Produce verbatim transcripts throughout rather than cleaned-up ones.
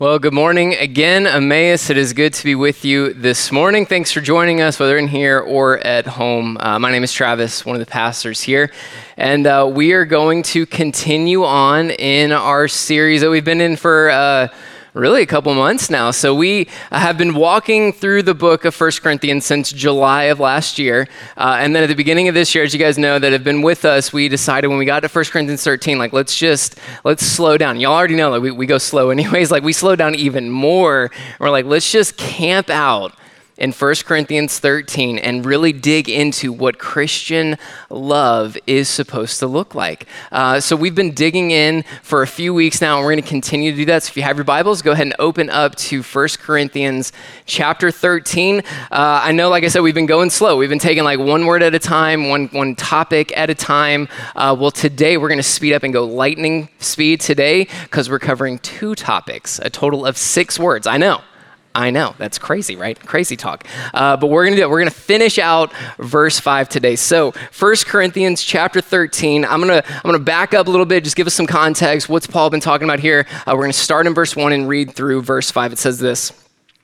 Well, good morning again, Emmaus. It is good to be with you this morning. Thanks for joining us, whether in here or at home. Uh, my name is Travis, one of the pastors here, and uh, we are going to continue on in our series that we've been in for uh, really a couple months now. So we have been walking through the book of First Corinthians since July of last year, uh, and then at the beginning of this year, as you guys know that have been with us, we decided when we got to First Corinthians thirteen, like let's just let's slow down. Y'all already know like we, we go slow anyways. Like we slow down even more. We're like let's just camp out in First Corinthians thirteen and really dig into what Christian love is supposed to look like. Uh, so we've been digging in for a few weeks now, and we're going to continue to do that. So if you have your Bibles, go ahead and open up to First Corinthians chapter thirteen. Uh, I know, like I said, we've been going slow. We've been taking like one word at a time, one one topic at a time. Uh, well, today we're going to speed up and go lightning speed today because we're covering two topics, a total of six words. I know. I know, that's crazy, right? Crazy talk. Uh, but we're gonna do it. We're gonna finish out verse five today. So First Corinthians chapter thirteen, I'm gonna I'm gonna back up a little bit, just give us some context. What's Paul been talking about here? Uh, we're gonna start in verse one and read through verse five. It says this: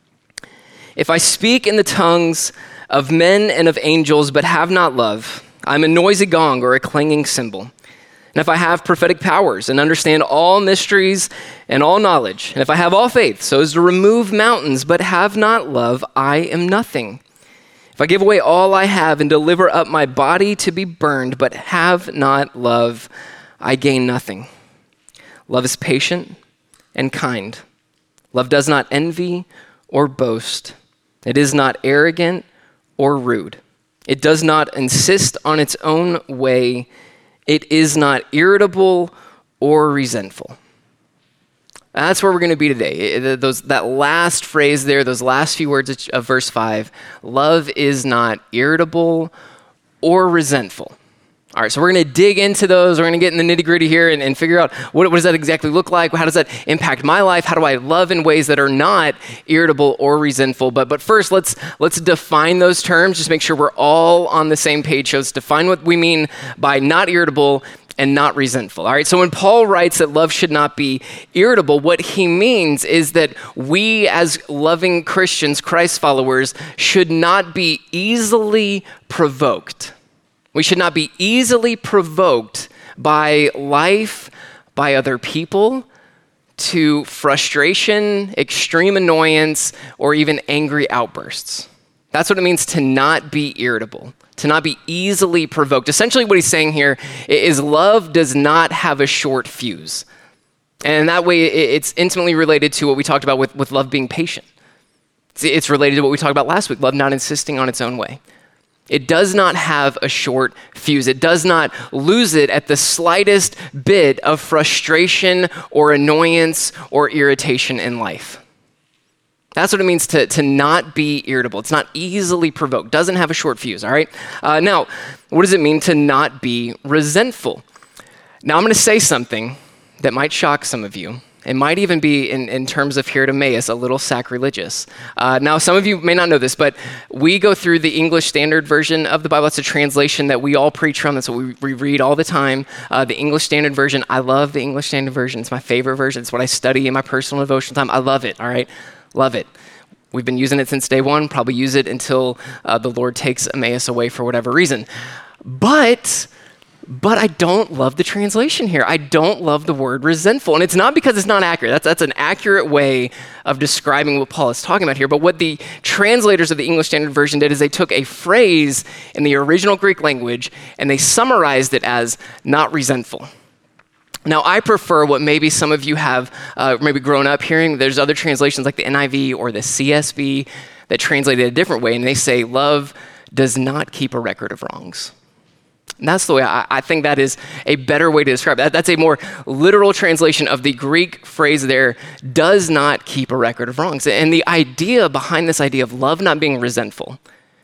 "If I speak in the tongues of men and of angels, but have not love, I'm a noisy gong or a clanging cymbal. And if I have prophetic powers and understand all mysteries and all knowledge, and if I have all faith so as to remove mountains, but have not love, I am nothing. If I give away all I have and deliver up my body to be burned, but have not love, I gain nothing. Love is patient and kind. Love does not envy or boast. It is not arrogant or rude. It does not insist on its own way. It is not irritable or resentful." That's where we're going to be today. Those, that last phrase there, those last few words of verse five, love is not irritable or resentful. All right, so we're going to dig into those. We're going to get in the nitty gritty here and, and figure out what, what does that exactly look like? How does that impact my life? How do I love in ways that are not irritable or resentful? But but first, let's let's define those terms. Just make sure we're all on the same page. So let's define what we mean by not irritable and not resentful. All right, so when Paul writes that love should not be irritable, what he means is that we as loving Christians, Christ followers, should not be easily provoked. We should not be easily provoked by life, by other people, to frustration, extreme annoyance, or even angry outbursts. That's what it means to not be irritable, to not be easily provoked. Essentially what he's saying here is love does not have a short fuse. And that way it's intimately related to what we talked about with, with love being patient. It's related to what we talked about last week, love not insisting on its own way. It does not have a short fuse. It does not lose it at the slightest bit of frustration or annoyance or irritation in life. That's what it means to, to not be irritable. It's not easily provoked. Doesn't have a short fuse, all right? Uh, now, what does it mean to not be resentful? Now, I'm going to say something that might shock some of you. It might even be, in, in terms of here at Emmaus, a little sacrilegious. Uh, now, some of you may not know this, but we go through the English Standard Version of the Bible. That's a translation that we all preach from. That's what we, we read all the time. Uh, the English Standard Version. I love the English Standard Version. It's my favorite version. It's what I study in my personal devotional time. I love it, all right? Love it. We've been using it since day one. Probably use it until uh, the Lord takes Emmaus away for whatever reason. But... But I don't love the translation here. I don't love the word resentful. And it's not because it's not accurate. That's, that's an accurate way of describing what Paul is talking about here. But what the translators of the English Standard Version did is they took a phrase in the original Greek language and they summarized it as not resentful. Now, I prefer what maybe some of you have uh, maybe grown up hearing. There's other translations like the N I V or the C S B that translate it a different way. And they say, love does not keep a record of wrongs. And that's the way I, I think that is a better way to describe that. That's a more literal translation of the Greek phrase there, does not keep a record of wrongs. And the idea behind this idea of love not being resentful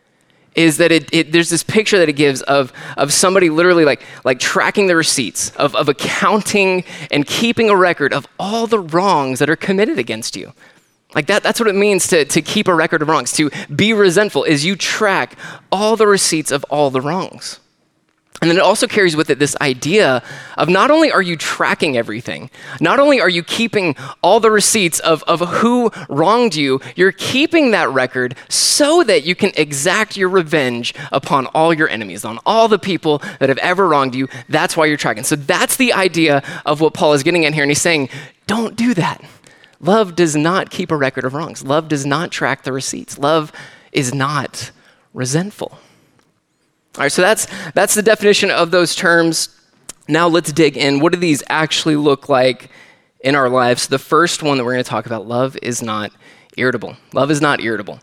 is that it, it there's this picture that it gives of, of somebody literally like, like tracking the receipts, of, of accounting and keeping a record of all the wrongs that are committed against you. Like that, that's what it means to, to keep a record of wrongs. To be resentful is you track all the receipts of all the wrongs. And then it also carries with it this idea of not only are you tracking everything, not only are you keeping all the receipts of, of who wronged you, you're keeping that record so that you can exact your revenge upon all your enemies, on all the people that have ever wronged you. That's why you're tracking. So that's the idea of what Paul is getting at here. And he's saying, don't do that. Love does not keep a record of wrongs. Love does not track the receipts. Love is not resentful. All right, so that's that's the definition of those terms. Now let's dig in. What do these actually look like in our lives? The first one that we're going to talk about, love is not irritable. Love is not irritable.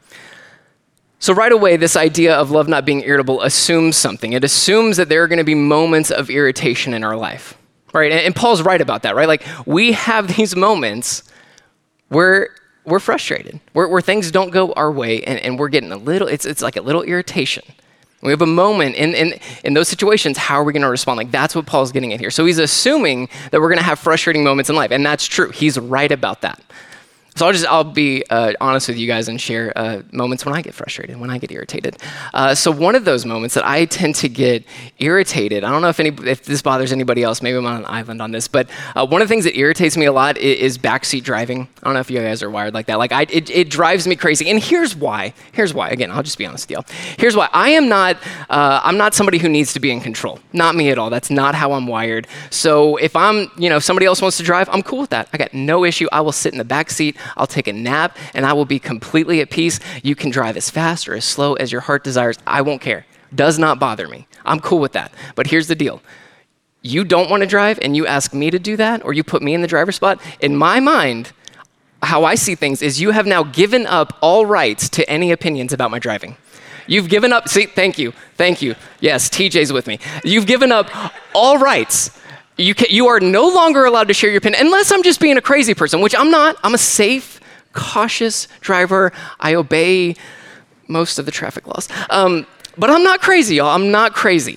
So right away, this idea of love not being irritable assumes something. It assumes that there are going to be moments of irritation in our life, right? And, and Paul's right about that, right? Like we have these moments where we're frustrated, where, where things don't go our way, and, and we're getting a little, it's it's like a little irritation. We have a moment in, in, in those situations, how are we going to respond? Like that's what Paul's getting at here. So he's assuming that we're going to have frustrating moments in life, and that's true. He's right about that. So I'll just, I'll be uh, honest with you guys and share uh, moments when I get frustrated, when I get irritated. Uh, so one of those moments that I tend to get irritated, I don't know if any, if this bothers anybody else, maybe I'm on an island on this, but uh, one of the things that irritates me a lot is, is backseat driving. I don't know if you guys are wired like that. Like I, it, it drives me crazy. And here's why, here's why, again, I'll just be honest with you. Here's why. I am not, uh, I'm not somebody who needs to be in control. Not me at all. That's not how I'm wired. So if I'm, you know, if somebody else wants to drive, I'm cool with that. I got no issue. I will sit in the back seat. I'll take a nap and I will be completely at peace. You can drive as fast or as slow as your heart desires. I won't care. Does not bother me. I'm cool with that. But here's the deal. You don't want to drive and you ask me to do that, or you put me in the driver's spot. In my mind, how I see things is you have now given up all rights to any opinions about my driving. You've given up, see, thank you, thank you. Yes, T J's with me. You've given up all rights. You can, you are no longer allowed to share your opinion, unless I'm just being a crazy person, which I'm not. I'm a safe, cautious driver. I obey most of the traffic laws. Um, but I'm not crazy, y'all. I'm not crazy.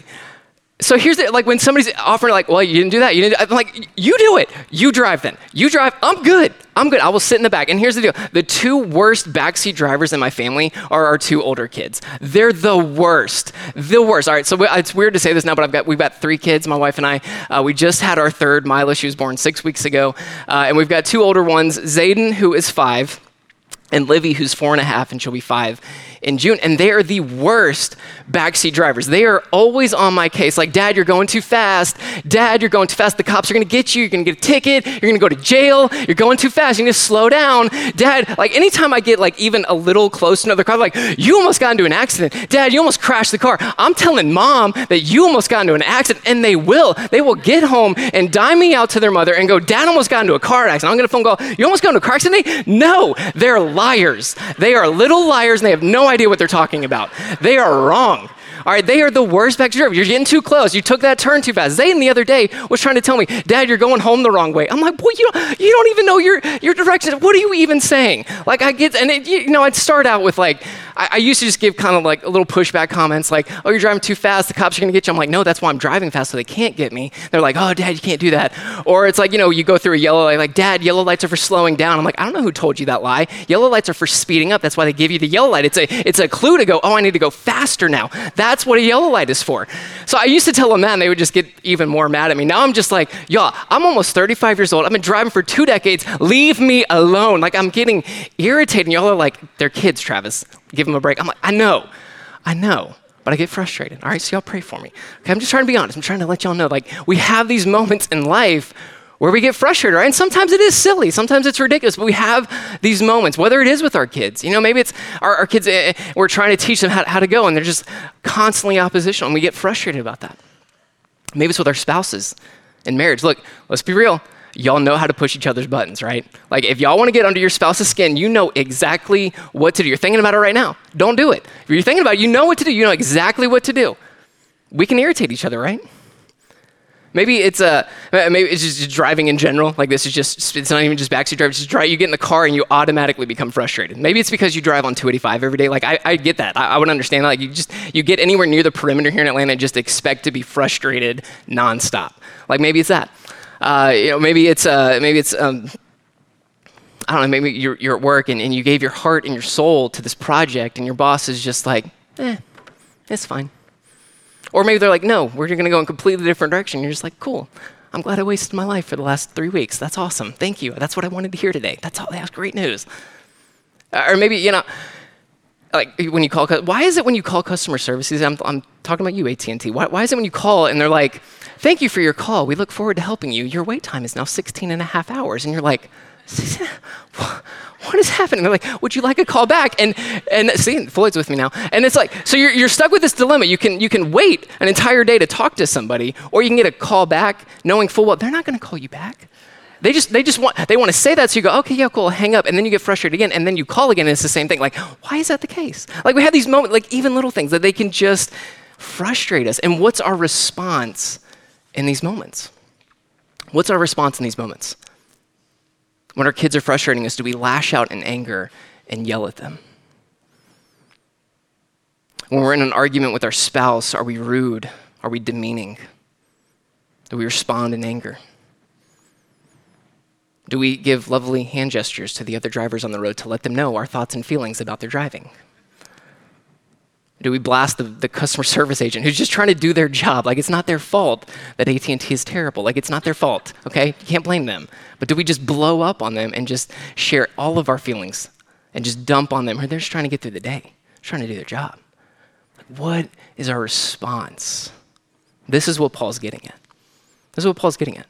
So here's the, like when somebody's offering like, well, you didn't do that. You didn't. I'm like, you do it. You drive then. You drive. I'm good. I'm good. I will sit in the back. And here's the deal. The two worst backseat drivers in my family are our two older kids. They're the worst. The worst. All right. So we, it's weird to say this now, but I've got, we've got three kids, my wife and I. Uh, we just had our third. Mila, she was born six weeks ago. Uh, and we've got two older ones, Zayden, who is five, and Livy, who's four and a half, and she'll be five in June. And they are the worst backseat drivers. They are always on my case. Like, Dad, you're going too fast. Dad, you're going too fast. The cops are going to get you. You're going to get a ticket. You're going to go to jail. You're going too fast. You need to slow down. Dad, like anytime I get like even a little close to another car, like, you almost got into an accident. Dad, you almost crashed the car. I'm telling Mom that you almost got into an accident, and they will. They will get home and dime me out to their mother and go, Dad almost got into a car accident. I'm going to phone call. You almost got into a car accident? No, they're liars. They are little liars, and they have no idea what they're talking about. They are wrong. All right, they are the worst backseat drivers. You're getting too close. You took that turn too fast. Zayden the other day was trying to tell me, Dad, you're going home the wrong way. I'm like, boy, you don't, you don't even know your your directions. What are you even saying? Like, I get, and it, you know, I'd start out with like, I, I used to just give kind of like a little pushback comments like, oh, you're driving too fast. The cops are going to get you. I'm like, no, that's why I'm driving fast, so they can't get me. They're like, oh, Dad, you can't do that. Or it's like, you know, you go through a yellow light, like, Dad, yellow lights are for slowing down. I'm like, I don't know who told you that lie. Yellow lights are for speeding up. That's why they give you the yellow light. It's a, it's a clue to go, oh, I need to go faster now. That's what a yellow light is for. So I used to tell them that, and they would just get even more mad at me. Now I'm just like, y'all, I'm almost thirty-five years old. I've been driving for two decades. Leave me alone. Like, I'm getting irritated. And y'all are like, they're kids, Travis. Give them a break. I'm like, I know, I know, but I get frustrated. All right, so y'all pray for me. Okay, I'm just trying to be honest. I'm trying to let y'all know, like, we have these moments in life where we get frustrated, right? And sometimes it is silly. Sometimes it's ridiculous, but we have these moments, whether it is with our kids. You know, maybe it's our, our kids, uh, we're trying to teach them how, how to go, and they're just constantly oppositional, and we get frustrated about that. Maybe it's with our spouses in marriage. Look, let's be real. Y'all know how to push each other's buttons, right? Like, if y'all want to get under your spouse's skin, you know exactly what to do. You're thinking about it right now. Don't do it. If you're thinking about it, you know what to do. You know exactly what to do. We can irritate each other, right? Maybe it's a, maybe it's just driving in general. Like, this is just, it's not even just backseat driving. It's just drive, you get in the car and you automatically become frustrated. Maybe it's because you drive on two eighty-five every day. Like, I, I get that. I, I would understand that. Like, you just, you get anywhere near the perimeter here in Atlanta and just expect to be frustrated nonstop. Like, maybe it's that. Uh, you know, maybe it's, uh, maybe it's, um, I don't know, maybe you're, you're at work and, and you gave your heart and your soul to this project, and your boss is just like, eh, it's fine. Or maybe they're like, no, we're going to go in a completely different direction. You're just like, cool. I'm glad I wasted my life for the last three weeks. That's awesome. Thank you. That's what I wanted to hear today. That's all. That's great news. Or maybe, you know, like when you call, why is it when you call customer services, I'm, I'm talking about you, A T and T, why, why is it when you call and they're like, thank you for your call. We look forward to helping you. Your wait time is now sixteen and a half hours. And you're like, what is happening? They're like, would you like a call back? And and see, Floyd's with me now. And it's like, so you're you're stuck with this dilemma. You can you can wait an entire day to talk to somebody, or you can get a call back knowing full well they're not going to call you back. They just they just want they want to say that, so you go, okay, yeah, cool, hang up, and then you get frustrated again, and then you call again, and it's the same thing. Like, why is that the case? Like, we have these moments, like even little things that they can just frustrate us. And what's our response in these moments? What's our response in these moments? When our kids are frustrating us, do we lash out in anger and yell at them? When we're in an argument with our spouse, are we rude? Are we demeaning? Do we respond in anger? Do we give lovely hand gestures to the other drivers on the road to let them know our thoughts and feelings about their driving? Do we blast the, the customer service agent who's just trying to do their job? Like, it's not their fault that A T and T is terrible. Like, it's not their fault, okay? You can't blame them. But do we just blow up on them and just share all of our feelings and just dump on them? Or they're just trying to get through the day, trying to do their job. Like, what is our response? This is what Paul's getting at. This is what Paul's getting at.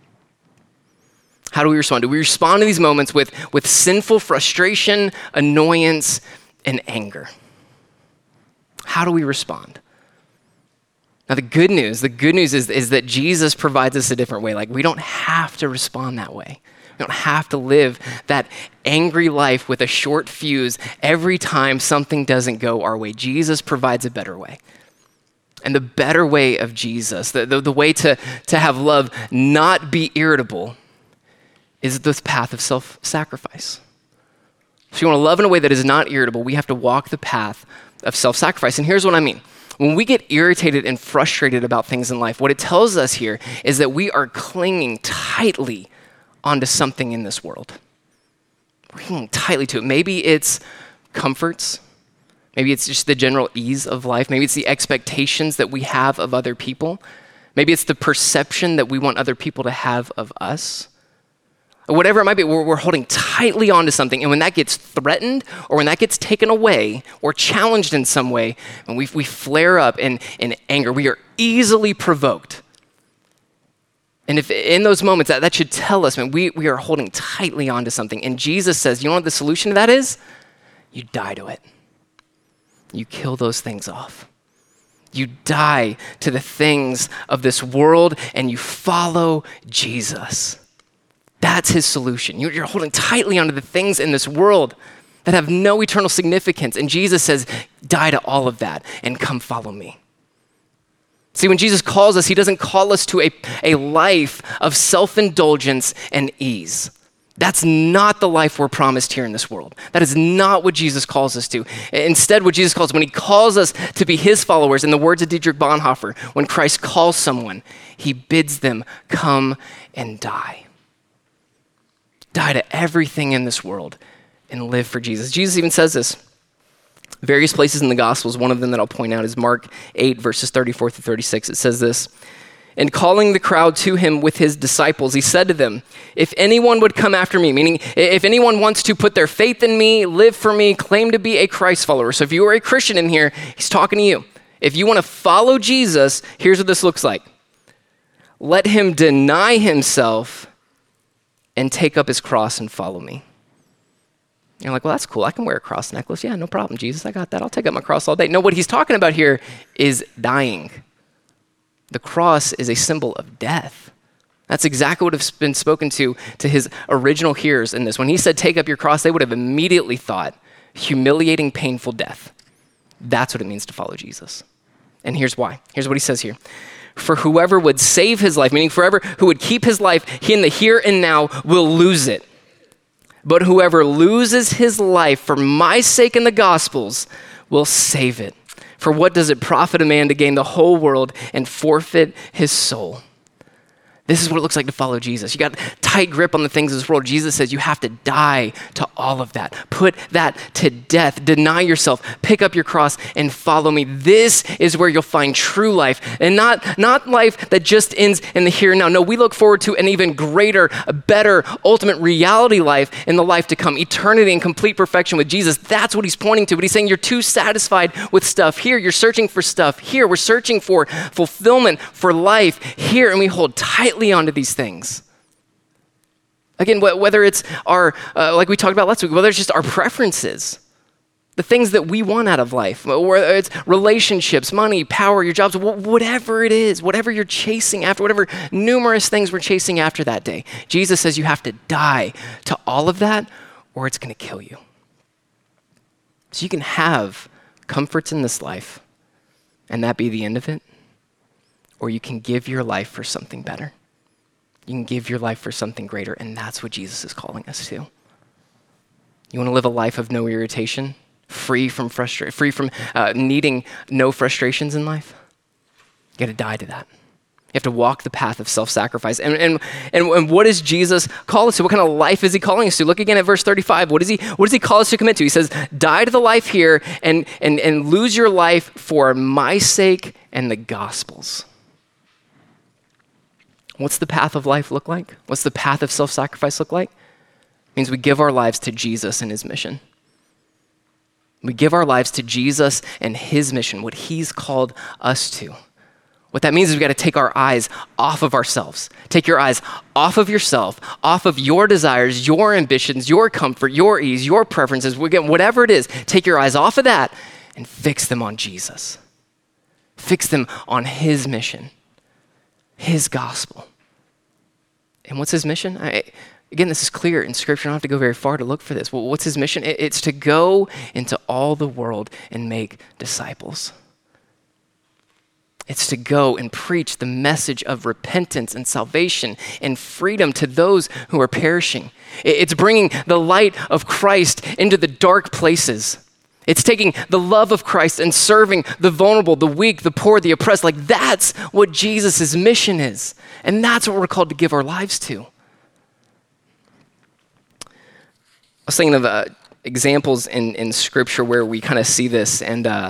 How do we respond? Do we respond to these moments with, with sinful frustration, annoyance, and anger? How do we respond? Now, the good news, the good news is, is that Jesus provides us a different way. Like, we don't have to respond that way. We don't have to live that angry life with a short fuse every time something doesn't go our way. Jesus provides a better way. And the better way of Jesus, the, the, the way to, to have love not be irritable, is this path of self-sacrifice. If you want to love in a way that is not irritable, we have to walk the path of self-sacrifice. And here's what I mean. When we get irritated and frustrated about things in life, what it tells us here is that we are clinging tightly onto something in this world. We're clinging tightly to it. Maybe it's comforts. Maybe it's just the general ease of life. Maybe it's the expectations that we have of other people. Maybe it's the perception that we want other people to have of us. Whatever it might be, we're, we're holding tightly onto something, and when that gets threatened, or when that gets taken away, or challenged in some way, and we, we flare up in, in anger, we are easily provoked. And if in those moments, that, that should tell us, man, we, we are holding tightly onto something. And Jesus says, you know what the solution to that is? You die to it. You kill those things off. You die to the things of this world, and you follow Jesus. That's his solution. You're holding tightly onto the things in this world that have no eternal significance. And Jesus says, die to all of that and come follow me. See, when Jesus calls us, he doesn't call us to a, a life of self-indulgence and ease. That's not the life we're promised here in this world. That is not what Jesus calls us to. Instead, what Jesus calls, when he calls us to be his followers, in the words of Dietrich Bonhoeffer, when Christ calls someone, he bids them come and die. Die to everything in this world and live for Jesus. Jesus even says this various places in the Gospels. One of them that I'll point out is Mark eight, verses thirty-four through thirty-six. It says this, and calling the crowd to him with his disciples, he said to them, if anyone would come after me, meaning if anyone wants to put their faith in me, live for me, claim to be a Christ follower. So if you are a Christian in here, he's talking to you. If you want to follow Jesus, here's what this looks like. Let him deny himself and take up his cross and follow me. You're like, well, that's cool. I can wear a cross necklace. Yeah, no problem, Jesus. I got that. I'll take up my cross all day. No, what he's talking about here is dying. The cross is a symbol of death. That's exactly what has been spoken to to his original hearers in this. When he said, take up your cross, they would have immediately thought, humiliating, painful death. That's what it means to follow Jesus. And here's why. Here's what he says here. For whoever would save his life, meaning forever, who would keep his life, he in the here and now will lose it. But whoever loses his life for my sake in the Gospels will save it. For what does it profit a man to gain the whole world and forfeit his soul? This is what it looks like to follow Jesus. You got a tight grip on the things of this world. Jesus says you have to die to all of that. Put that to death. Deny yourself. Pick up your cross and follow me. This is where you'll find true life, and not, not life that just ends in the here and now. No, we look forward to an even greater, a better, ultimate reality life in the life to come. Eternity and complete perfection with Jesus. That's what he's pointing to. But he's saying you're too satisfied with stuff here. You're searching for stuff here. We're searching for fulfillment, for life here, and we hold tightly onto these things. Again, wh- whether it's our, uh, like we talked about last week, whether it's just our preferences, the things that we want out of life, whether it's relationships, money, power, your jobs, wh- whatever it is, whatever you're chasing after, whatever numerous things we're chasing after that day, Jesus says you have to die to all of that or it's going to kill you. So you can have comforts in this life and that be the end of it, or you can give your life for something better. You can give your life for something greater, and that's what Jesus is calling us to. You want to live a life of no irritation, free from frustration, free from uh, needing no frustrations in life? You got to die to that. You have to walk the path of self-sacrifice. And, and, and, and what does Jesus call us to? What kind of life is he calling us to? Look again at verse thirty-five. What does he, what does he call us to commit to? He says, die to the life here and, and, and lose your life for my sake and the gospel's. What's the path of life look like? What's the path of self-sacrifice look like? It means we give our lives to Jesus and his mission. We give our lives to Jesus and his mission, what he's called us to. What that means is we've got to take our eyes off of ourselves. Take your eyes off of yourself, off of your desires, your ambitions, your comfort, your ease, your preferences, whatever it is. Take your eyes off of that and fix them on Jesus. Fix them on his mission. His gospel. And what's his mission? I, again, this is clear in Scripture. I don't have to go very far to look for this. Well, what's his mission? It, it's to go into all the world and make disciples. It's to go and preach the message of repentance and salvation and freedom to those who are perishing. It, it's bringing the light of Christ into the dark places. It's taking the love of Christ and serving the vulnerable, the weak, the poor, the oppressed. Like that's what Jesus' mission is. And that's what we're called to give our lives to. I was thinking of uh, examples in, in Scripture where we kind of see this, and uh,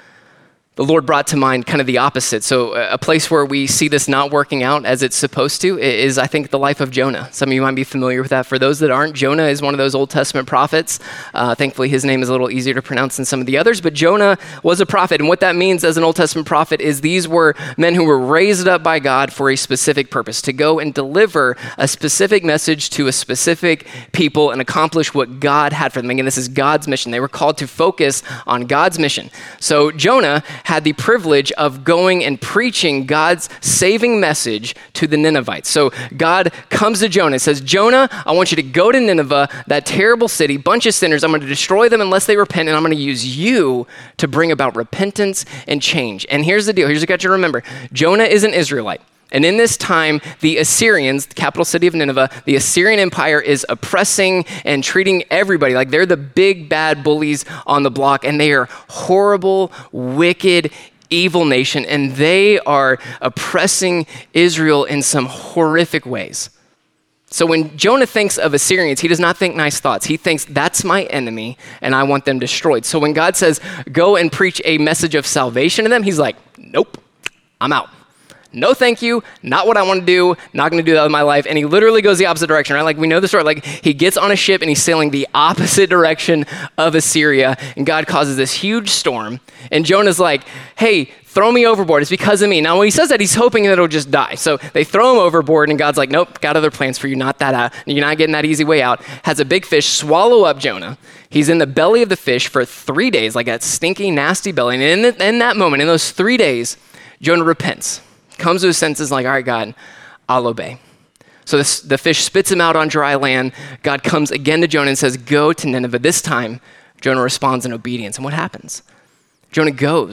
the Lord brought to mind kind of the opposite. So a place where we see this not working out as it's supposed to is, I think, the life of Jonah. Some of you might be familiar with that. For those that aren't, Jonah is one of those Old Testament prophets. Uh, thankfully, his name is a little easier to pronounce than some of the others, but Jonah was a prophet. And what that means as an Old Testament prophet is these were men who were raised up by God for a specific purpose, to go and deliver a specific message to a specific people and accomplish what God had for them. Again, this is God's mission. They were called to focus on God's mission. So Jonah had the privilege of going and preaching God's saving message to the Ninevites. So God comes to Jonah and says, Jonah, I want you to go to Nineveh, that terrible city, bunch of sinners. I'm going to destroy them unless they repent, and I'm going to use you to bring about repentance and change. And here's the deal. Here's what you got to remember. Jonah is an Israelite. And in this time, the Assyrians, the capital city of Nineveh, the Assyrian Empire is oppressing and treating everybody like they're the big bad bullies on the block, and they are horrible, wicked, evil nation, and they are oppressing Israel in some horrific ways. So when Jonah thinks of Assyrians, he does not think nice thoughts. He thinks, that's my enemy, and I want them destroyed. So when God says, go and preach a message of salvation to them, he's like, nope, I'm out. No, thank you. Not what I want to do. Not going to do that with my life. And he literally goes the opposite direction, right? Like we know the story. Like he gets on a ship and he's sailing the opposite direction of Assyria. And God causes this huge storm. And Jonah's like, hey, throw me overboard. It's because of me. Now, when he says that, he's hoping that it'll just die. So they throw him overboard and God's like, nope, got other plans for you. Not that out. You're not getting that easy way out. Has a big fish swallow up Jonah. He's in the belly of the fish for three days, like that stinky, nasty belly. And in, the, in that moment, in those three days, Jonah repents. Comes to his senses like, all right, God, I'll obey. So this, the fish spits him out on dry land. God comes again to Jonah and says, go to Nineveh. This time, Jonah responds in obedience. And what happens? Jonah goes.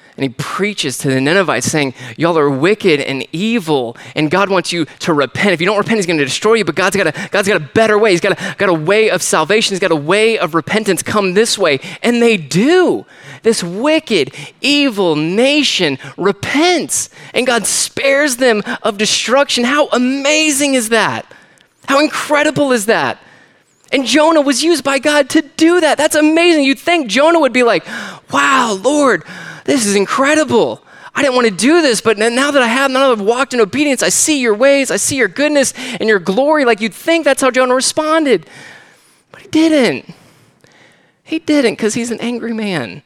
And he preaches to the Ninevites saying, y'all are wicked and evil, and God wants you to repent. If you don't repent, he's going to destroy you, but God's got a, God's got a better way. He's got a, got a way of salvation. He's got a way of repentance. Come this way. And they do. This wicked, evil nation repents, and God spares them of destruction. How amazing is that? How incredible is that? And Jonah was used by God to do that. That's amazing. You'd think Jonah would be like, wow, Lord, this is incredible. I didn't want to do this, but now that I have, now that I've walked in obedience, I see your ways, I see your goodness and your glory. Like you'd think that's how Jonah responded. But he didn't. He didn't because he's an angry man.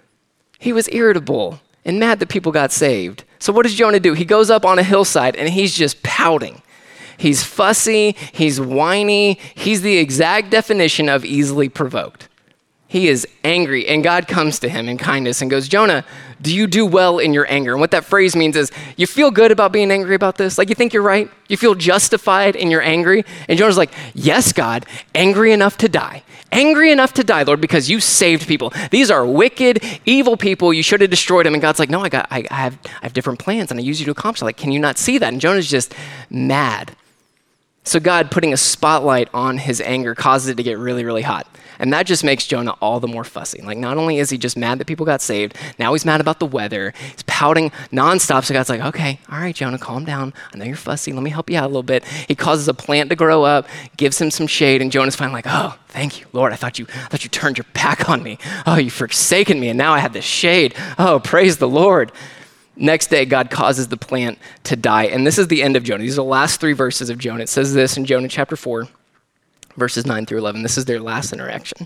He was irritable and mad that people got saved. So what does Jonah do? He goes up on a hillside and he's just pouting. He's fussy, he's whiny, he's the exact definition of easily provoked. He is angry, and God comes to him in kindness and goes, Jonah, do you do well in your anger? And what that phrase means is, you feel good about being angry about this? Like you think you're right? You feel justified in your angry? And Jonah's like, yes, God, angry enough to die. Angry enough to die, Lord, because you saved people. These are wicked, evil people. You should have destroyed them. And God's like, no, I got, I, I have, I have different plans, and I use you to accomplish it. Like, can you not see that? And Jonah's just mad. So God putting a spotlight on his anger causes it to get really, really hot. And that just makes Jonah all the more fussy. Like not only is he just mad that people got saved, now he's mad about the weather. He's pouting nonstop. So God's like, okay, all right, Jonah, calm down. I know you're fussy. Let me help you out a little bit. He causes a plant to grow up, gives him some shade, and Jonah's finally like, oh, thank you, Lord. I thought you, I thought you turned your back on me. Oh, you've forsaken me, and now I have this shade. Oh, praise the Lord. Next day, God causes the plant to die. And this is the end of Jonah. These are the last three verses of Jonah. It says this in Jonah chapter four, verses nine through eleven. This is their last interaction.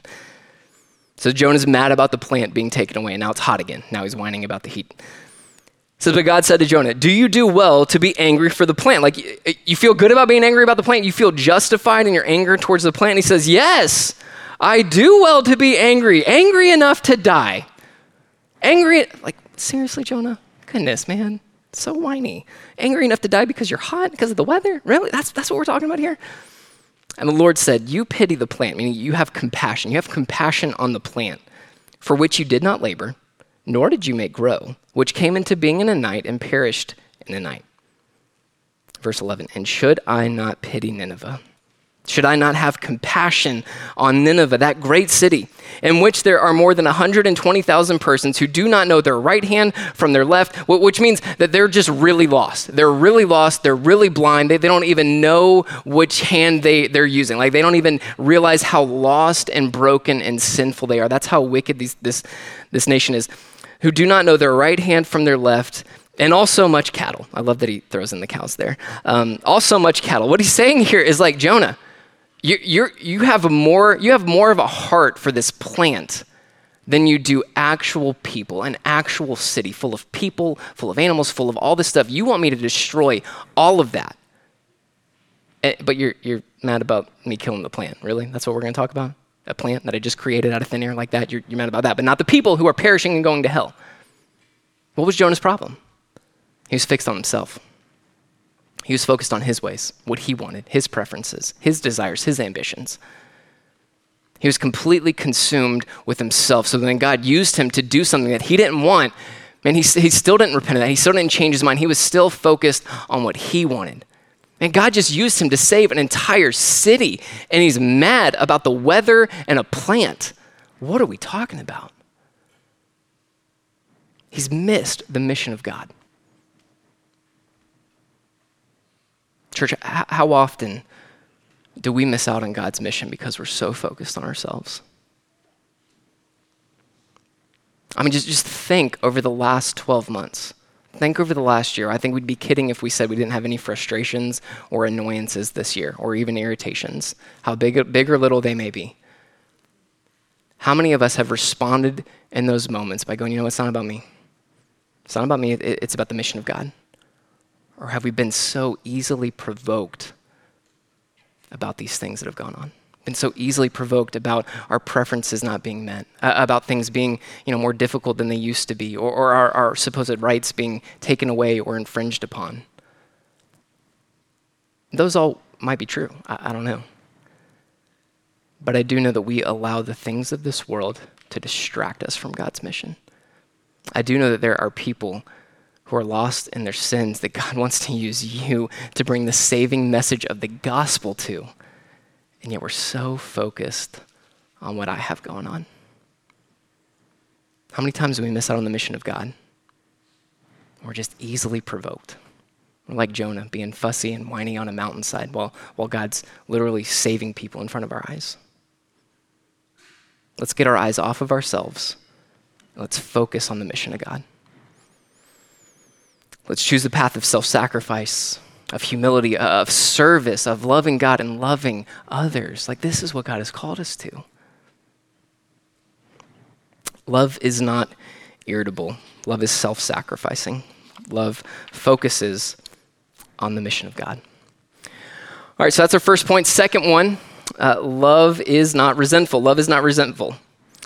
So Jonah's mad about the plant being taken away. And now it's hot again. Now he's whining about the heat. It says, but God said to Jonah, do you do well to be angry for the plant? Like you feel good about being angry about the plant? You feel justified in your anger towards the plant? And he says, yes, I do well to be angry. Angry enough to die. Angry, like seriously, Jonah? Goodness, man, so whiny. Angry enough to die because you're hot, because of the weather? Really? That's that's what we're talking about here? And the Lord said, you pity the plant, meaning you have compassion. You have compassion on the plant, for which you did not labor, nor did you make grow, which came into being in a night and perished in a night. Verse eleven, and should I not pity Nineveh? Should I not have compassion on Nineveh, that great city, in which there are more than one hundred twenty thousand persons who do not know their right hand from their left, which means that they're just really lost. They're really lost. They're really blind. They, they don't even know which hand they, they're using. Like they don't even realize how lost and broken and sinful they are. That's how wicked these, this, this nation is, who do not know their right hand from their left, and also much cattle. I love that he throws in the cows there. Um, also much cattle. What he's saying here is like, Jonah, You you're, you have a more you have more of a heart for this plant than you do actual people, an actual city full of people, full of animals, full of all this stuff. You want me to destroy all of that, eh, but you're you're mad about me killing the plant. Really? That's what we're going to talk about? A plant that I just created out of thin air like that? You're, you're mad about that, but not the people who are perishing and going to hell. What was Jonah's problem? He was fixed on himself. He was focused on his ways, what he wanted, his preferences, his desires, his ambitions. He was completely consumed with himself. So then God used him to do something that he didn't want. Man, he, he still didn't repent of that. He still didn't change his mind. He was still focused on what he wanted. And God just used him to save an entire city. And he's mad about the weather and a plant. What are we talking about? He's missed the mission of God. Church, how often do we miss out on God's mission because we're so focused on ourselves? I mean, just, just think over the last twelve months. Think over the last year. I think we'd be kidding if we said we didn't have any frustrations or annoyances this year, or even irritations, how big, big or little they may be. How many of us have responded in those moments by going, you know, it's not about me. It's not about me, it, it's about the mission of God. Or have we been so easily provoked about these things that have gone on? Been so easily provoked about our preferences not being met, uh, about things being, you know, more difficult than they used to be, or, or our, our supposed rights being taken away or infringed upon. Those all might be true. I, I don't know. But I do know that we allow the things of this world to distract us from God's mission. I do know that there are people who are lost in their sins that God wants to use you to bring the saving message of the gospel to. And yet we're so focused on what I have going on. How many times do we miss out on the mission of God? We're just easily provoked. We're like Jonah, being fussy and whiny on a mountainside while, while God's literally saving people in front of our eyes. Let's get our eyes off of ourselves. Let's focus on the mission of God. Let's choose the path of self-sacrifice, of humility, of service, of loving God and loving others. Like, this is what God has called us to. Love is not irritable. Love is self-sacrificing. Love focuses on the mission of God. All right, so that's our first point. Second one, uh, love is not resentful. Love is not resentful.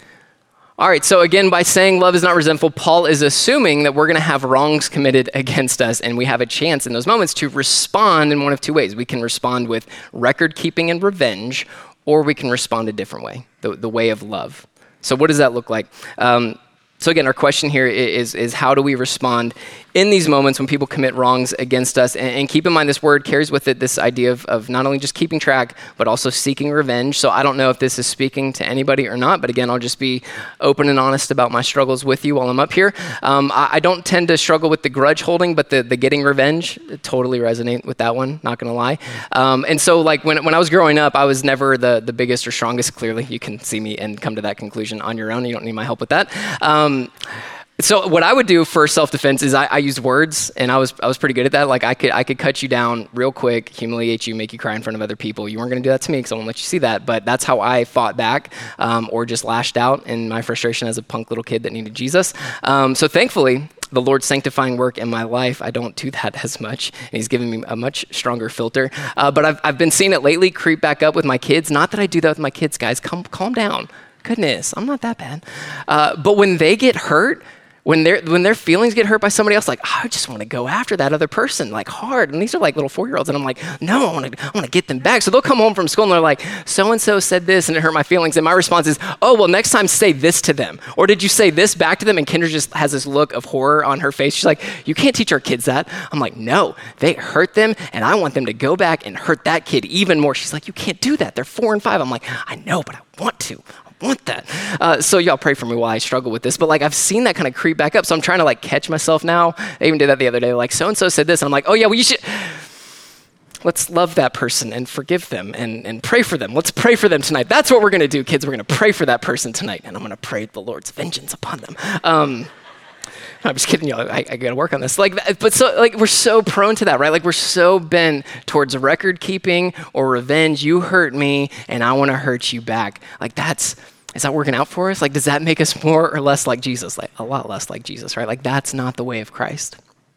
All right, so again, by saying love is not resentful, Paul is assuming that we're going to have wrongs committed against us, and we have a chance in those moments to respond in one of two ways. We can respond with record keeping and revenge, or we can respond a different way, the, the way of love. So what does that look like? Um, so again, our question here is, is how do we respond in these moments when people commit wrongs against us? And, and keep in mind, this word carries with it this idea of, of not only just keeping track, but also seeking revenge. So I don't know if this is speaking to anybody or not, but again, I'll just be open and honest about my struggles with you while I'm up here. Um, I, I don't tend to struggle with the grudge holding, but the, the getting revenge, totally resonate with that one, not gonna lie. Um, and so like when, when I was growing up, I was never the, the biggest or strongest. Clearly, you can see me and come to that conclusion on your own. You don't need my help with that. Um, So what I would do for self-defense is I, I used words, and I was I was pretty good at that. Like I could I could cut you down real quick, humiliate you, make you cry in front of other people. You weren't going to do that to me because I won't let you see that. But that's how I fought back, um, or just lashed out in my frustration as a punk little kid that needed Jesus. Um, so thankfully, the Lord's sanctifying work in my life, I don't do that as much. And he's given me a much stronger filter. Uh, but I've I've been seeing it lately creep back up with my kids. Not that I do that with my kids, guys. Calm calm down. Goodness, I'm not that bad. Uh, but when they get hurt. When their when their feelings get hurt by somebody else, like, oh, I just want to go after that other person, like hard. And these are like little four-year-olds, and I'm like, no, I want to I want to get them back. So they'll come home from school and they're like, so-and-so said this and it hurt my feelings. And my response is, oh, well, next time say this to them. Or did you say this back to them? And Kendra just has this look of horror on her face. She's like, you can't teach our kids that. I'm like, no, they hurt them, and I want them to go back and hurt that kid even more. She's like, you can't do that. They're four and five. I'm like, I know, but I want to. want that. Uh, so y'all pray for me while I struggle with this. But like I've seen that kind of creep back up. So I'm trying to like catch myself now. I even did that the other day. Like so-and-so said this. And I'm like, oh yeah, well you should, let's love that person and forgive them and, and pray for them. Let's pray for them tonight. That's what we're going to do, kids. We're going to pray for that person tonight. And I'm going to pray the Lord's vengeance upon them. Um, I'm just kidding, y'all. I, I got to work on this. Like, but so, like, we're so prone to that, right? Like, we're so bent towards record keeping or revenge. You hurt me, and I want to hurt you back. Like, that's is that working out for us? Like, does that make us more or less like Jesus? Like, a lot less like Jesus, right? Like, that's not the way of Christ.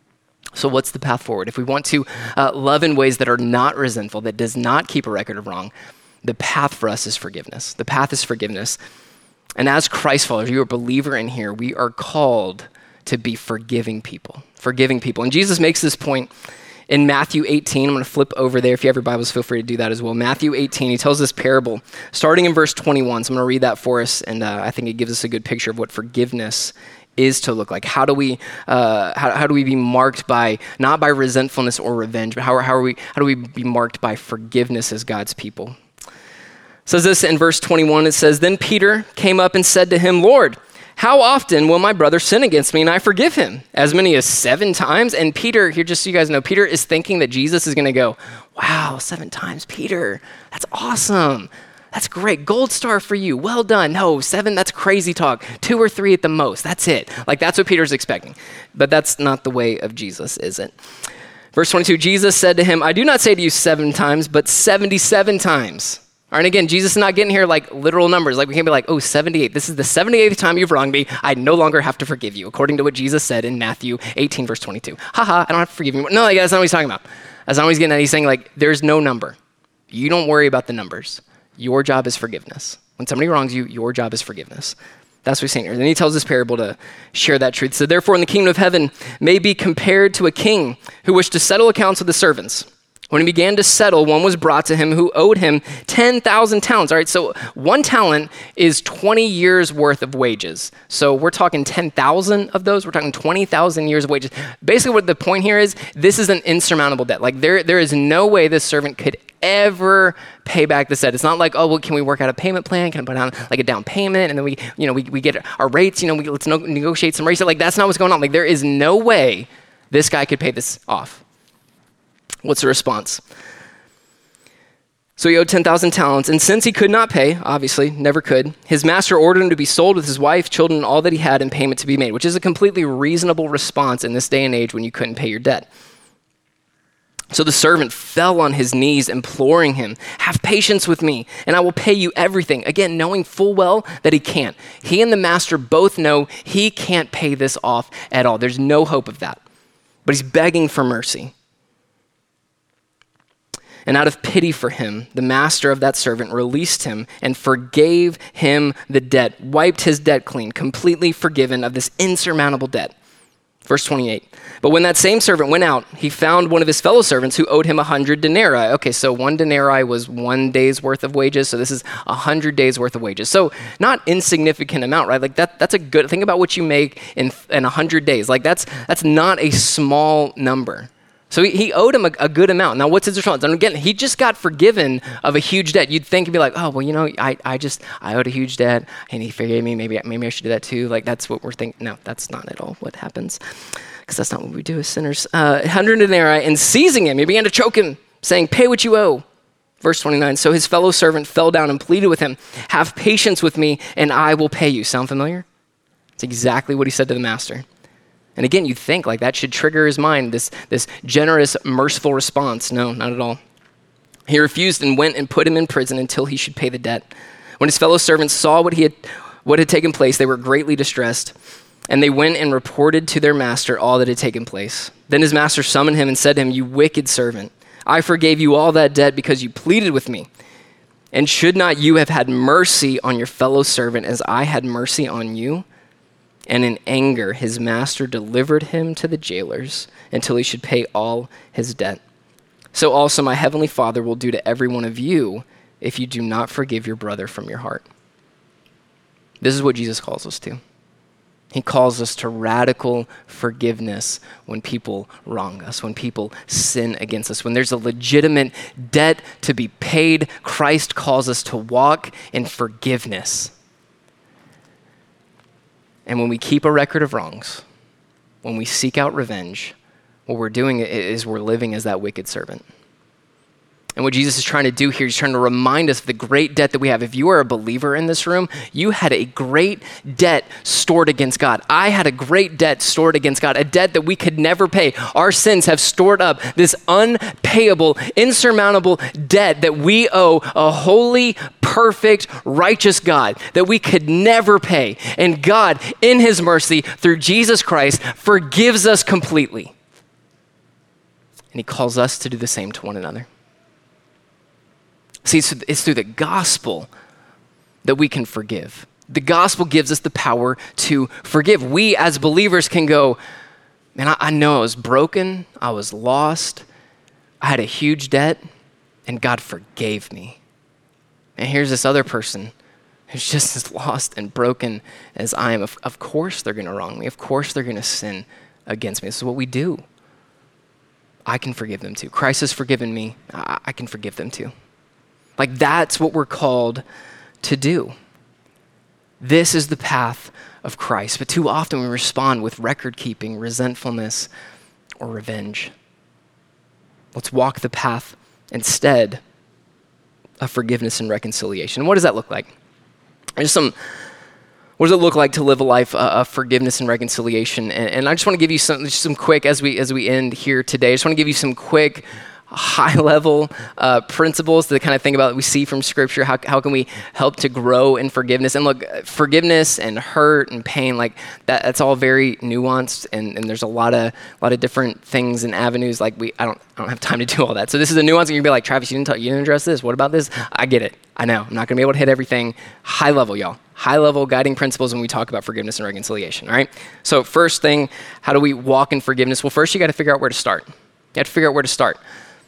So, what's the path forward? If we want to uh, love in ways that are not resentful, that does not keep a record of wrong, the path for us is forgiveness. The path is forgiveness. And as Christ followers, you're a believer in here. We are called to be forgiving people, forgiving people. And Jesus makes this point in Matthew eighteen. I'm going to flip over there. If you have your Bibles, feel free to do that as well. Matthew eighteen, he tells this parable starting in verse twenty-one. So I'm going to read that for us. And uh, I think it gives us a good picture of what forgiveness is to look like. How do we uh, how, how do we be marked by, not by resentfulness or revenge, but how, how are we how do we be marked by forgiveness as God's people? It says this in verse twenty-one. It says, then Peter came up and said to him, Lord, how often will my brother sin against me and I forgive him? As many as seven times? And Peter, here, just so you guys know, Peter is thinking that Jesus is going to go, wow, seven times, Peter. That's awesome. That's great. Gold star for you. Well done. No, seven, that's crazy talk. Two or three at the most. That's it. Like, that's what Peter's expecting. But that's not the way of Jesus, is it? Verse twenty-two, Jesus said to him, I do not say to you seven times, but seventy-seven times. All right, and again, Jesus is not getting here like literal numbers. Like we can't be like, oh, seventy-eight. This is the seventy-eighth time you've wronged me. I no longer have to forgive you, according to what Jesus said in Matthew eighteen, verse twenty-two. Haha, I don't have to forgive you. No, like, that's not what he's talking about. That's not what he's getting at. He's saying like, there's no number. You don't worry about the numbers. Your job is forgiveness. When somebody wrongs you, your job is forgiveness. That's what he's saying here. Then he tells this parable to share that truth. So therefore, in the kingdom of heaven may be compared to a king who wished to settle accounts with the servants. When he began to settle, one was brought to him who owed him ten thousand talents. All right, so one talent is twenty years worth of wages. So we're talking ten thousand of those. We're talking twenty thousand years of wages. Basically, what the point here is, this is an insurmountable debt. Like there, there is no way this servant could ever pay back this debt. It's not like, oh, well, can we work out a payment plan? Can I put down like a down payment? And then we, you know, we, we get our rates, you know, we, let's no, negotiate some rates. Like that's not what's going on. Like there is no way this guy could pay this off. What's the response? So he owed ten thousand talents, and since he could not pay, obviously, never could, his master ordered him to be sold with his wife, children, and all that he had, and payment to be made, which is a completely reasonable response in this day and age when you couldn't pay your debt. So the servant fell on his knees, imploring him, have patience with me, and I will pay you everything. Again, knowing full well that he can't. He and the master both know he can't pay this off at all. There's no hope of that. But he's begging for mercy. And out of pity for him, the master of that servant released him and forgave him the debt, wiped his debt clean, completely forgiven of this insurmountable debt. Verse twenty-eight, but when that same servant went out, he found one of his fellow servants who owed him a hundred denarii. Okay, so one denarii was one day's worth of wages, so this is a hundred days worth of wages. So not insignificant amount, right? Like that, that's a good, think about what you make in in a hundred days. Like that's that's not a small number. So he, he owed him a, a good amount. Now, what's his response? And again, he just got forgiven of a huge debt. You'd think he'd be like, oh, well, you know, I, I just, I owed a huge debt and he forgave me. Maybe, maybe I should do that too. Like that's what we're thinking. No, that's not at all what happens, because that's not what we do as sinners. Uh, hundred denarii, and seizing him, he began to choke him, saying, pay what you owe. Verse twenty-nine, so his fellow servant fell down and pleaded with him, have patience with me and I will pay you. Sound familiar? It's exactly what he said to the master. And again, you'd think like that should trigger his mind, this, this generous, merciful response. No, not at all. He refused and went and put him in prison until he should pay the debt. When his fellow servants saw what he had, what had taken place, they were greatly distressed, and they went and reported to their master all that had taken place. Then his master summoned him and said to him, you wicked servant, I forgave you all that debt because you pleaded with me. And should not you have had mercy on your fellow servant as I had mercy on you? And in anger, his master delivered him to the jailers until he should pay all his debt. So also my heavenly Father will do to every one of you if you do not forgive your brother from your heart. This is what Jesus calls us to. He calls us to radical forgiveness when people wrong us, when people sin against us, when there's a legitimate debt to be paid. Christ calls us to walk in forgiveness. And when we keep a record of wrongs, when we seek out revenge, what we're doing is we're living as that wicked servant. And what Jesus is trying to do here, he's trying to remind us of the great debt that we have. If you are a believer in this room, you had a great debt stored against God. I had a great debt stored against God, a debt that we could never pay. Our sins have stored up this unpayable, insurmountable debt that we owe a holy, perfect, righteous God that we could never pay. And God, in his mercy, through Jesus Christ, forgives us completely. And he calls us to do the same to one another. See, it's, it's through the gospel that we can forgive. The gospel gives us the power to forgive. We as believers can go, man, I, I know I was broken, I was lost, I had a huge debt, and God forgave me. And here's this other person who's just as lost and broken as I am. Of, of course they're gonna wrong me. Of course they're gonna sin against me. This is what we do. I can forgive them too. Christ has forgiven me, I, I can forgive them too. Like that's what we're called to do. This is the path of Christ. But too often we respond with record keeping, resentfulness, or revenge. Let's walk the path instead of forgiveness and reconciliation. What does that look like? There's some, what does it look like to live a life of forgiveness and reconciliation? And, and I just want to give you some, just some quick, as we as we end here today, I just want to give you some quick high-level uh, principles to kind of think about that we see from Scripture. How how can we help to grow in forgiveness? And look, forgiveness and hurt and pain, like that, that's all very nuanced, and, and there's a lot of a lot of different things and avenues. Like we, I don't I don't have time to do all that. So this is a nuance. And you'd be like, Travis, you didn't talk, you didn't address this. What about this? I get it. I know. I'm not going to be able to hit everything. High level, y'all. High level guiding principles when we talk about forgiveness and reconciliation. All right. So first thing, how do we walk in forgiveness? Well, first you got to figure out where to start. You have to figure out where to start.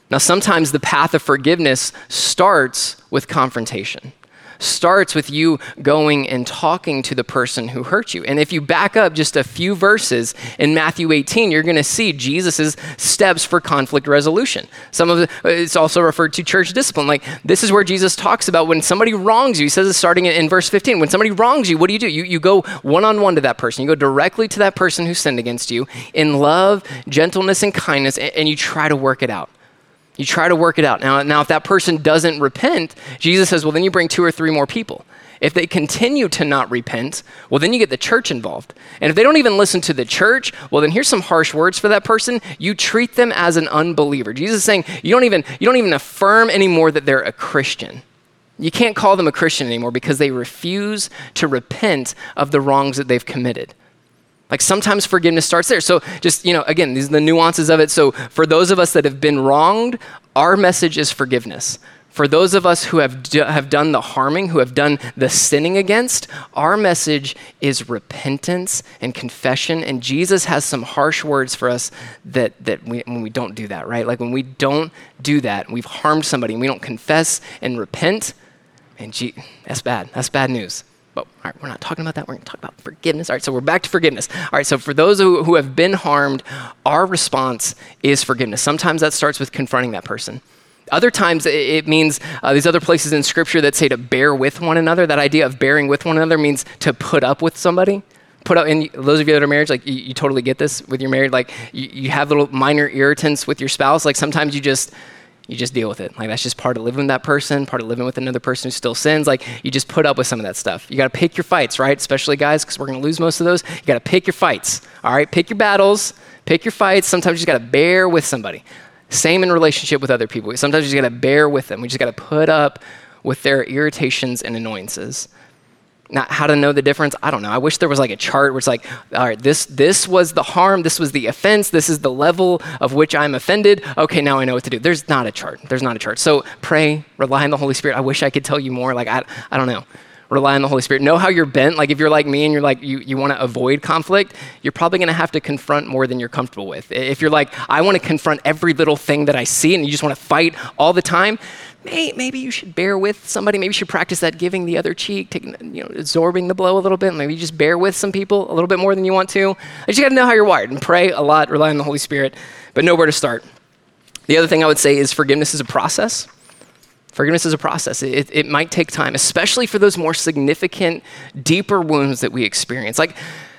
Now, sometimes the path of forgiveness starts with confrontation, starts with you going and talking to the person who hurt you. And if you back up just a few verses in Matthew eighteen, you're going to see Jesus's steps for conflict resolution. Some of it, it's also referred to church discipline. Like, this is where Jesus talks about when somebody wrongs you. He says it starting in, in verse fifteen. When somebody wrongs you, what do you do? You, you go one-on-one to that person. You go directly to that person who sinned against you in love, gentleness, and kindness, and, and you try to work it out. You try to work it out. Now, now, if that person doesn't repent, Jesus says, well, then you bring two or three more people. If they continue to not repent, well, then you get the church involved. And if they don't even listen to the church, well, then here's some harsh words for that person. You treat them as an unbeliever. Jesus is saying you don't even, you don't even affirm anymore that they're a Christian. You can't call them a Christian anymore because they refuse to repent of the wrongs that they've committed. Like, sometimes forgiveness starts there. So just, you know, again, these are the nuances of it. So for those of us that have been wronged, our message is forgiveness. For those of us who have do, have done the harming, who have done the sinning against, our message is repentance and confession. And Jesus has some harsh words for us that, that we, when we don't do that, right? Like, when we don't do that, we've harmed somebody and we don't confess and repent, and gee, that's bad. That's bad news. But all right, we're not talking about that. We're going to talk about forgiveness. All right, so we're back to forgiveness. All right, so for those who, who have been harmed, our response is forgiveness. Sometimes that starts with confronting that person. Other times it, it means uh, these other places in Scripture that say to bear with one another. That idea of bearing with one another means to put up with somebody. Put up, and those of you that are married, like you, you totally get this with your married. Like you, you have little minor irritants with your spouse. Like sometimes you just You just deal with it. Like, that's just part of living with that person, part of living with another person who still sins. Like, you just put up with some of that stuff. You got to pick your fights, right? Especially guys, because we're going to lose most of those. You got to pick your fights, all right? Pick your battles, pick your fights. Sometimes you just got to bear with somebody. Same in relationship with other people. Sometimes you just got to bear with them. We just got to put up with their irritations and annoyances. Now, how to know the difference? I don't know. I wish there was like a chart where it's like, all right, this this was the harm, this was the offense, this is the level of which I'm offended. Okay, now I know what to do. There's not a chart. There's not a chart. So pray, rely on the Holy Spirit. I wish I could tell you more. Like, I, I don't know. Rely on the Holy Spirit. Know how you're bent. Like, if you're like me and you're like, you, you want to avoid conflict, you're probably going to have to confront more than you're comfortable with. If you're like, I want to confront every little thing that I see and you just want to fight all the time, may, maybe you should bear with somebody. Maybe you should practice that giving the other cheek, taking, you know, absorbing the blow a little bit. Maybe you just bear with some people a little bit more than you want to. You just got to know how you're wired and pray a lot, rely on the Holy Spirit, but know where to start. The other thing I would say is forgiveness is a process. Forgiveness is a process. It, it might take time, especially for those more significant, deeper wounds that we experience. Like,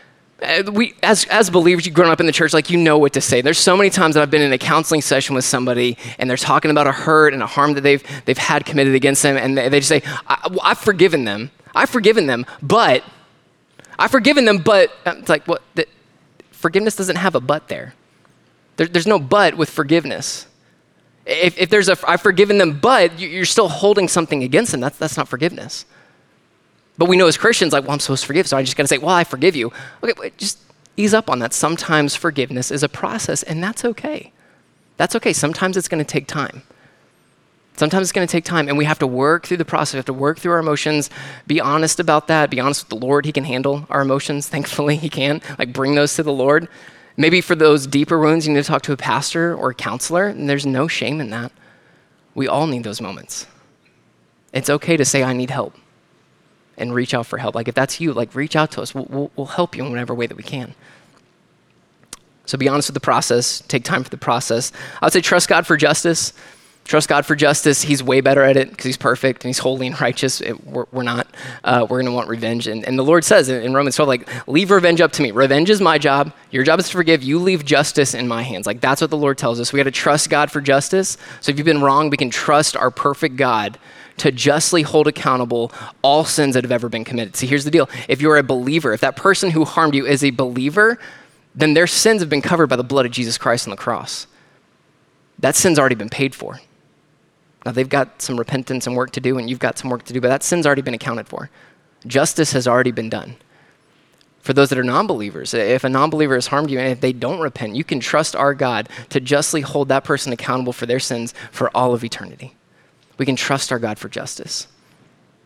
we, as as believers, you've grown up in the church, like, you know what to say. There's so many times that I've been in a counseling session with somebody, and they're talking about a hurt and a harm that they've they've had committed against them, and they, they just say, I, well, I've forgiven them. I've forgiven them, but I've forgiven them, but it's like, what? The, forgiveness doesn't have a but there. there. There's no but with forgiveness. If, if there's a, I've forgiven them, but you're still holding something against them, that's, that's not forgiveness. But we know as Christians, like, well, I'm supposed to forgive, so I just got to say, well, I forgive you. Okay, wait, just ease up on that. Sometimes forgiveness is a process, and that's okay. That's okay. Sometimes it's going to take time. Sometimes it's going to take time, and we have to work through the process. We have to work through our emotions, be honest about that, be honest with the Lord. He can handle our emotions. Thankfully, he can. Like, bring those to the Lord. Maybe for those deeper wounds, you need to talk to a pastor or a counselor, and there's no shame in that. We all need those moments. It's okay to say, I need help, and reach out for help. Like, if that's you, like, reach out to us. We'll, we'll, we'll help you in whatever way that we can. So be honest with the process. Take time for the process. I would say trust God for justice. Trust God for justice. He's way better at it because he's perfect and he's holy and righteous. It, we're, we're not. Uh, we're going to want revenge. And, and the Lord says in, in Romans twelve, like, leave revenge up to me. Revenge is my job. Your job is to forgive. You leave justice in my hands. Like, that's what the Lord tells us. We got to trust God for justice. So if you've been wrong, we can trust our perfect God to justly hold accountable all sins that have ever been committed. See, here's the deal. If you're a believer, if that person who harmed you is a believer, then their sins have been covered by the blood of Jesus Christ on the cross. That sin's already been paid for. Now, they've got some repentance and work to do, and you've got some work to do, but that sin's already been accounted for. Justice has already been done. For those that are non-believers, if a non-believer has harmed you and if they don't repent, you can trust our God to justly hold that person accountable for their sins for all of eternity. We can trust our God for justice.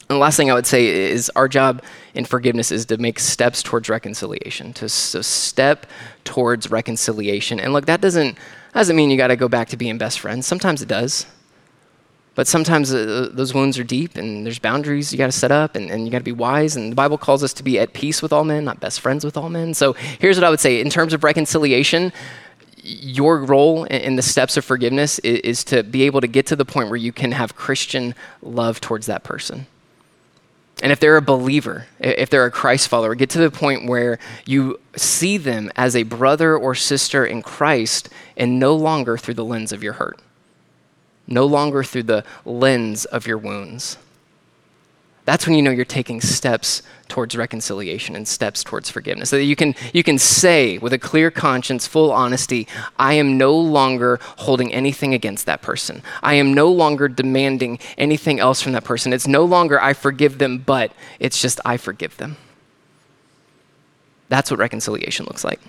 And the last thing I would say is our job in forgiveness is to make steps towards reconciliation, to, to step towards reconciliation. And look, that doesn't, doesn't mean you got to go back to being best friends. Sometimes it does. But sometimes uh, those wounds are deep and there's boundaries you got to set up and, and you got to be wise. And the Bible calls us to be at peace with all men, not best friends with all men. So here's what I would say. In terms of reconciliation, your role in the steps of forgiveness is, is to be able to get to the point where you can have Christian love towards that person. And if they're a believer, if they're a Christ follower, get to the point where you see them as a brother or sister in Christ and no longer through the lens of your hurt, no longer through the lens of your wounds. That's when you know you're taking steps towards reconciliation and steps towards forgiveness. So that you can, you can say with a clear conscience, full honesty, I am no longer holding anything against that person. I am no longer demanding anything else from that person. It's no longer I forgive them, but it's just I forgive them. That's what reconciliation looks like.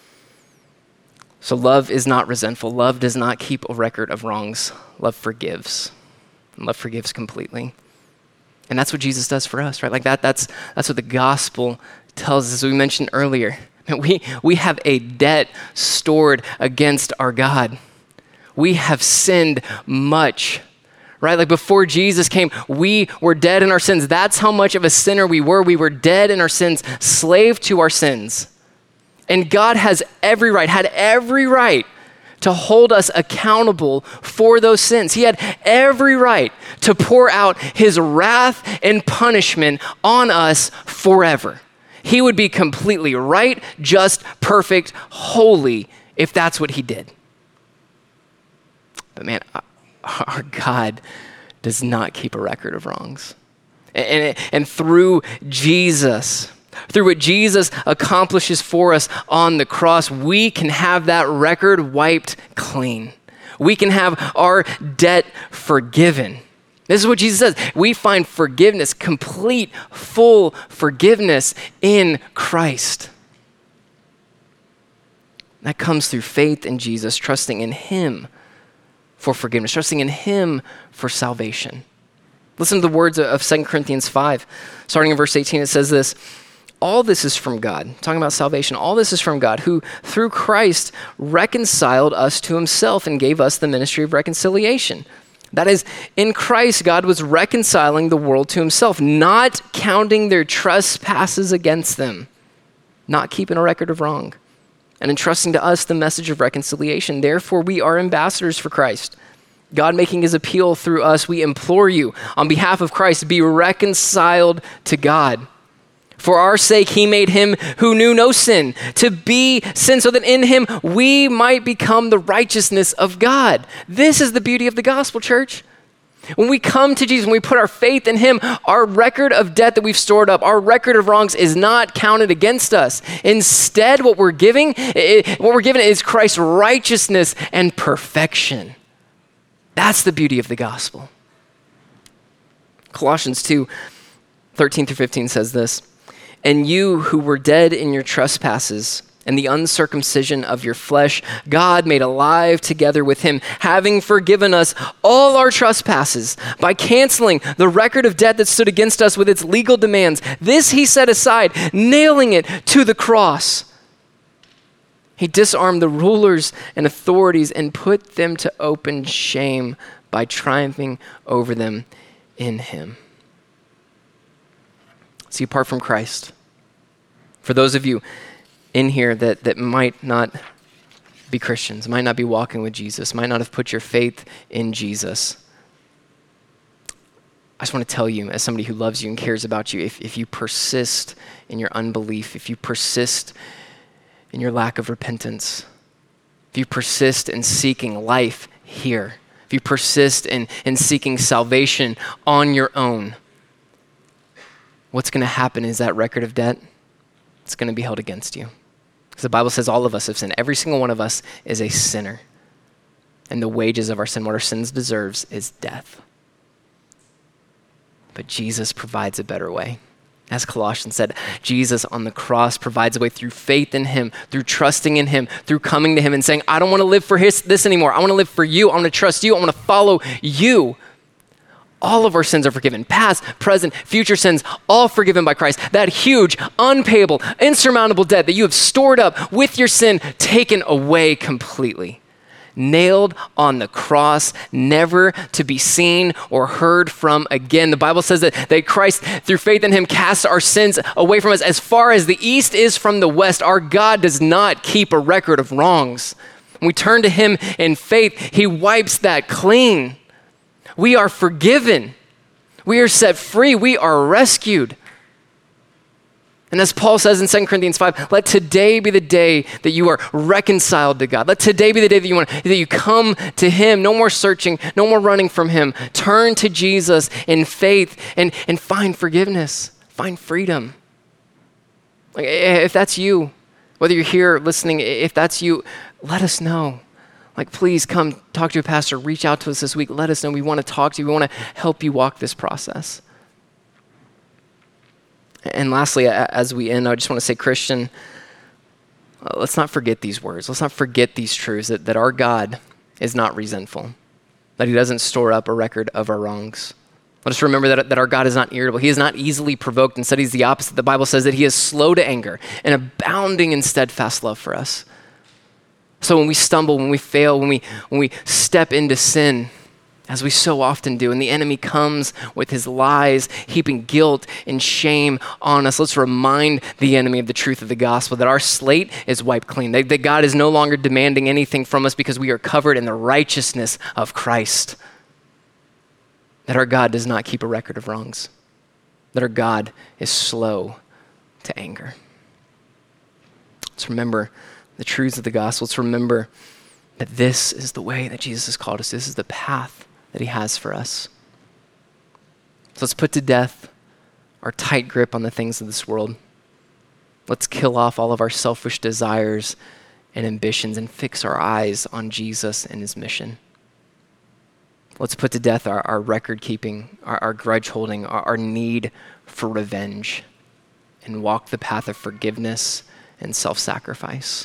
So love is not resentful. Love does not keep a record of wrongs. Love forgives. And love forgives completely. And that's what Jesus does for us, right? Like that, that's that's what the gospel tells us. As we mentioned earlier, we, we have a debt stored against our God. We have sinned much, right? Like before Jesus came, we were dead in our sins. That's how much of a sinner we were. We were dead in our sins, slave to our sins. And God has every right, had every right to hold us accountable for those sins. He had every right to pour out his wrath and punishment on us forever. He would be completely right, just, perfect, holy if that's what he did. But man, our God does not keep a record of wrongs. And, and through Jesus, through what Jesus accomplishes for us on the cross, we can have that record wiped clean. We can have our debt forgiven. This is what Jesus says. We find forgiveness, complete, full forgiveness in Christ. That comes through faith in Jesus, trusting in him for forgiveness, trusting in him for salvation. Listen to the words of Second Corinthians five. Starting in verse eighteen, it says this: all this is from God, talking about salvation. All this is from God, who through Christ reconciled us to himself and gave us the ministry of reconciliation. That is, in Christ, God was reconciling the world to himself, not counting their trespasses against them, not keeping a record of wrong, and entrusting to us the message of reconciliation. Therefore, we are ambassadors for Christ. God making his appeal through us, we implore you, on behalf of Christ, be reconciled to God. For our sake, he made him who knew no sin to be sin, so that in him we might become the righteousness of God. This is the beauty of the gospel, church. When we come to Jesus, when we put our faith in him, our record of debt that we've stored up, our record of wrongs is not counted against us. Instead, what we're giving, what we're given is Christ's righteousness and perfection. That's the beauty of the gospel. Colossians two, thirteen through fifteen says this: and you who were dead in your trespasses and the uncircumcision of your flesh, God made alive together with him, having forgiven us all our trespasses by canceling the record of debt that stood against us with its legal demands. This he set aside, nailing it to the cross. He disarmed the rulers and authorities and put them to open shame by triumphing over them in him. See, apart from Christ, for those of you in here that, that might not be Christians, might not be walking with Jesus, might not have put your faith in Jesus, I just want to tell you, as somebody who loves you and cares about you, if, if you persist in your unbelief, if you persist in your lack of repentance, if you persist in seeking life here, if you persist in, in seeking salvation on your own, what's going to happen is that record of debt, it's going to be held against you. Because the Bible says all of us have sinned. Every single one of us is a sinner. And the wages of our sin, what our sins deserves, is death. But Jesus provides a better way. As Colossians said, Jesus on the cross provides a way through faith in him, through trusting in him, through coming to him and saying, I don't want to live for his, this anymore. I want to live for you. I want to trust you. I want to follow you. All of our sins are forgiven. Past, present, future sins, all forgiven by Christ. That huge, unpayable, insurmountable debt that you have stored up with your sin taken away completely. Nailed on the cross, never to be seen or heard from again. The Bible says that, that Christ, through faith in him, casts our sins away from us as far as the east is from the west. Our God does not keep a record of wrongs. When we turn to him in faith, he wipes that clean. We are forgiven. We are set free. We are rescued. And as Paul says in Second Corinthians five, let today be the day that you are reconciled to God. Let today be the day that you want that you come to him. No more searching, no more running from him. Turn to Jesus in faith and, and find forgiveness, find freedom. Like, if that's you, whether you're here listening, if that's you, let us know. Like, please come talk to a pastor, reach out to us this week. Let us know. We want to talk to you. We want to help you walk this process. And lastly, as we end, I just want to say, Christian, let's not forget these words. Let's not forget these truths, that, that our God is not resentful, that he doesn't store up a record of our wrongs. Let us remember that, that our God is not irritable. He is not easily provoked. Instead, he's the opposite. The Bible says that he is slow to anger and abounding in steadfast love for us. So when we stumble, when we fail, when we, when we step into sin, as we so often do, and the enemy comes with his lies, heaping guilt and shame on us, let's remind the enemy of the truth of the gospel, that our slate is wiped clean, that, that God is no longer demanding anything from us because we are covered in the righteousness of Christ, that our God does not keep a record of wrongs, that our God is slow to anger. Let's remember the truths of the gospel. Let's remember that this is the way that Jesus has called us. This is the path that he has for us. So let's put to death our tight grip on the things of this world. Let's kill off all of our selfish desires and ambitions and fix our eyes on Jesus and his mission. Let's put to death our, our record keeping, our, our grudge holding, our, our need for revenge, and walk the path of forgiveness and self-sacrifice.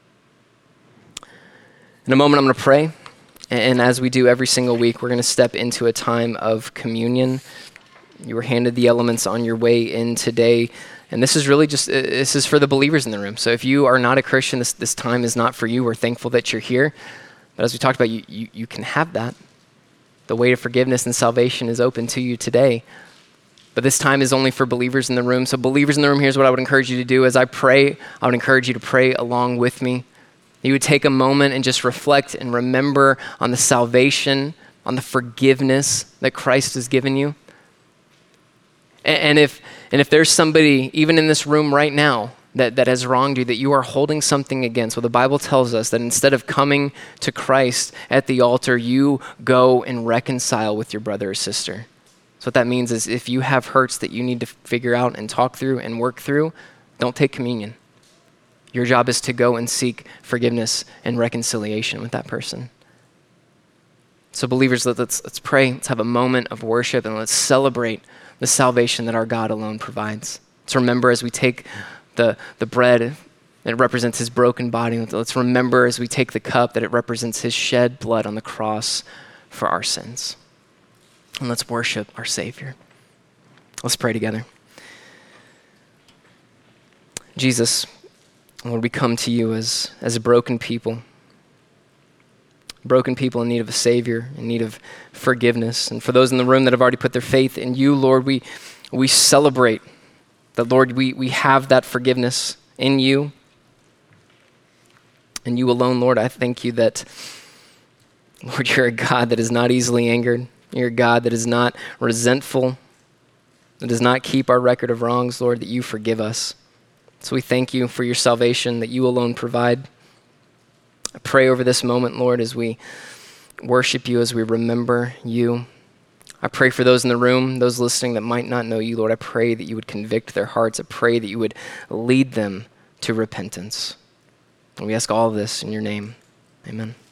In a moment, I'm going to pray. And as we do every single week, we're going to step into a time of communion. You were handed the elements on your way in today. And this is really just, this is for the believers in the room. So if you are not a Christian, this, this time is not for you. We're thankful that you're here. But as we talked about, you, you, you can have that. The way of forgiveness and salvation is open to you today. But this time is only for believers in the room. So believers in the room, here's what I would encourage you to do. As I pray, I would encourage you to pray along with me. You would take a moment and just reflect and remember on the salvation, on the forgiveness that Christ has given you. And, and if and if there's somebody, even in this room right now, that, that has wronged you, that you are holding something against, well, the Bible tells us that instead of coming to Christ at the altar, you go and reconcile with your brother or sister. So what that means is if you have hurts that you need to figure out and talk through and work through, don't take communion. Your job is to go and seek forgiveness and reconciliation with that person. So believers, let's, let's pray. Let's have a moment of worship and let's celebrate the salvation that our God alone provides. Let's remember as we take the, the bread that it represents his broken body. Let's remember as we take the cup that it represents his shed blood on the cross for our sins. And let's worship our Savior. Let's pray together. Jesus, Lord, we come to you as, as a broken people, broken people in need of a Savior, in need of forgiveness. And for those in the room that have already put their faith in you, Lord, we we celebrate that, Lord, we, we have that forgiveness in you. And you alone, Lord, I thank you that, Lord, you're a God that is not easily angered. You're a God that is not resentful, that does not keep our record of wrongs, Lord, that you forgive us. So we thank you for your salvation that you alone provide. I pray over this moment, Lord, as we worship you, as we remember you. I pray for those in the room, those listening that might not know you, Lord. I pray that you would convict their hearts. I pray that you would lead them to repentance. And we ask all of this in your name. Amen.